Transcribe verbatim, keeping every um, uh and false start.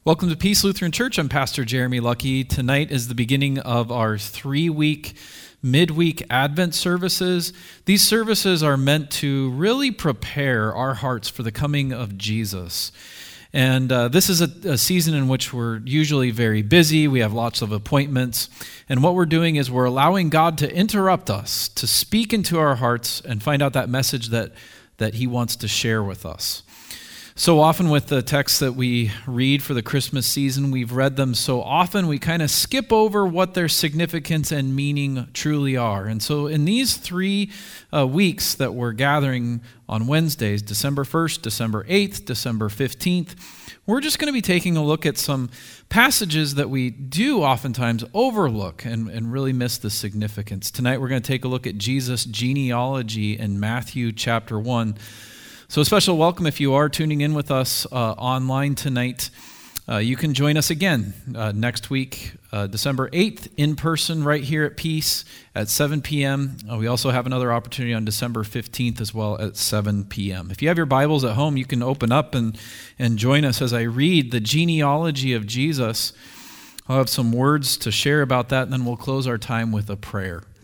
Welcome to Peace Lutheran Church. I'm Pastor Jeremy Lucky. Tonight is the beginning of our three-week midweek Advent services. These services are meant to really prepare our hearts for the coming of Jesus. And uh, this is a, a season in which we're usually very busy. We have lots of appointments. And what we're doing is we're allowing God to interrupt us, to speak into our hearts and find out that message that, that He wants to share with us. So often with the texts that we read for the Christmas season, we've read them so often we kind of skip over what their significance and meaning truly are. And so in these three uh, weeks that we're gathering on Wednesdays, December first, December eighth, December fifteenth, we're just going to be taking a look at some passages that we do oftentimes overlook and, and really miss the significance. Tonight we're going to take a look at Jesus' genealogy in Matthew chapter one. So a special welcome if you are tuning in with us uh, online tonight. Uh, you can join us again uh, next week, uh, December eighth, in person right here at Peace at seven p.m. Uh, we also have another opportunity on December fifteenth as well at seven p.m. If you have your Bibles at home, you can open up and, and join us as I read the genealogy of Jesus. I'll have some words to share about that, and then we'll close our time with a prayer.